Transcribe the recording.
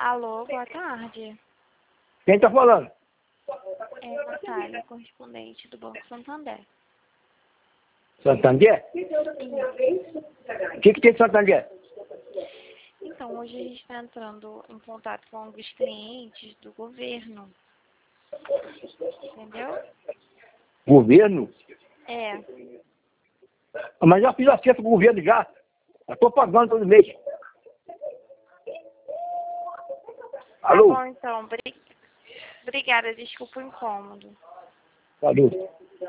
Alô, boa tarde. Quem está falando? É Natália, correspondente do Banco Santander. Santander? O que tem de Santander? Então, hoje a gente está entrando em contato com alguns clientes do governo. Entendeu? Governo? É. Mas já fiz acerto com o governo já. Eu estou pagando todo mês. Tá Alô? bom, então. Obrigada, desculpa o incômodo. Alô?